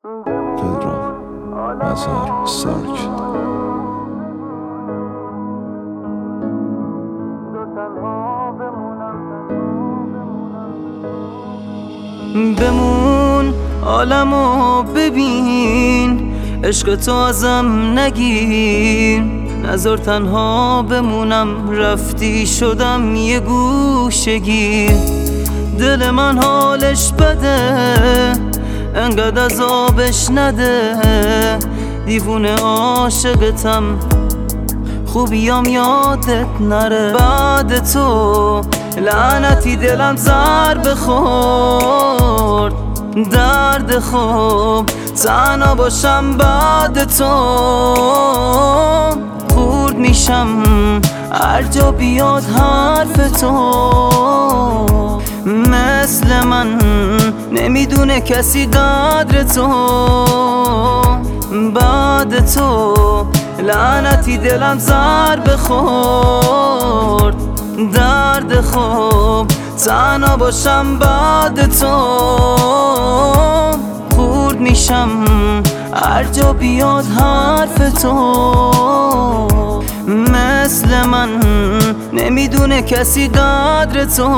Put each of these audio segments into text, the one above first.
پدرام مظهر سارک. بمون عالمو ببین، عشق تو ازم نگیر، نذار تنها بمونم، رفتی شدم یه گوشگیر. دل من حالش بده، انقدر عذابش نده، دیوونه عاشقتم، خوبیام یادت نره. بعد تو لعنتی دلم ضربه خورد، درد خوب تنها باشم بعد تو. خورد میشم هر جا بیاد حرف تو، مثل من نمیدونه کسی قدر تو. بعد تو لعنتی دلم ضربه خورد، درد خوب تنها باشم بعد تو. خورد میشم هر جا بیاد حرف تو، مثل من نمیدونه کسی قدر تو.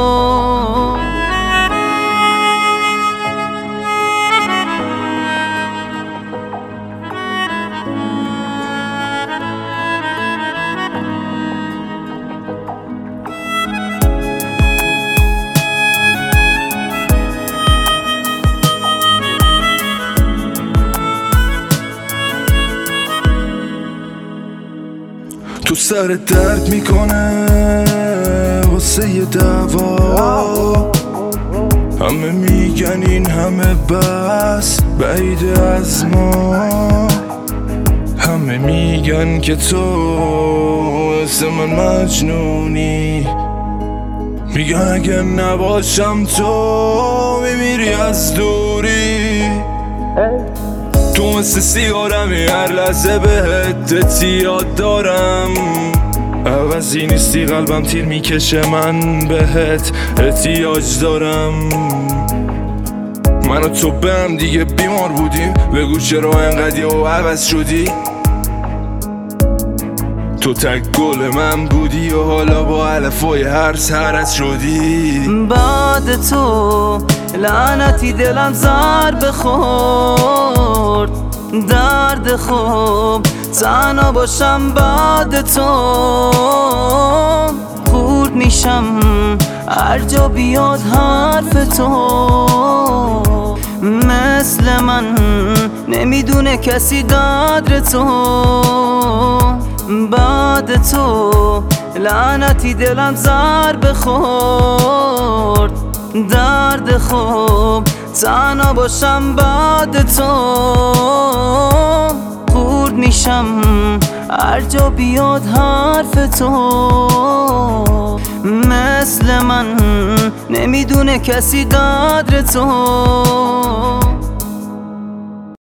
تو سر درد میکنه واسه یه دعوا، همه میگن این همه بس بعید از ما، همه میگن که تو مثل من مجنونی، میگن اگه نباشم تو میمیری از دوری. تو مثل سیگارمی، هر لحظه بهت یاد دارم، عوضی نیستی قلبم تیر میکشه، من بهت احتیاج دارم. من و تو به هم دیگه بیمار بودیم، بگو چرا انقدر و عوض شدی. تو تک گل من بودی و حالا با علفای هر سرت شدی. بعد تو لعنتی دلم ضربه خورد، درد خوب تنها باشم بعد تو. خورد میشم هر جا بیاد حرف تو، مثل من نمیدونه کسی قدر تو. بعد تو لعنتی دلم ضربه خورد، درد خوب تنها باشم بعد تو. خورد میشم هر جا بیاد حرف تو، مثل من نمیدونه کسی قدر تو.